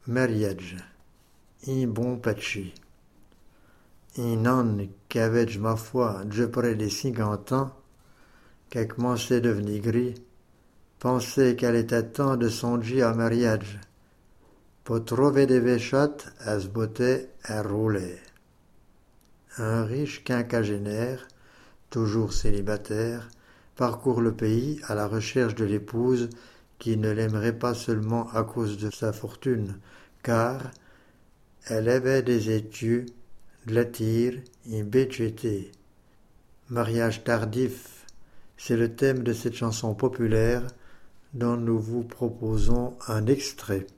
Mariage, in bon patchy. Un homme qui avait, ma foi, déjà près des 50 ans, qui commençait à devenir gris, pensait qu'elle était temps de songer à mariage. Pour trouver des véchates, elle se bottait, elle roulait. Un riche quinquagénaire, toujours célibataire, parcourt le pays à la recherche de l'épouse qui ne l'aimerait pas seulement à cause de sa fortune, car elle avait des études, de la tire, une bétuité. Mariage tardif, c'est le thème de cette chanson populaire dont nous vous proposons un extrait.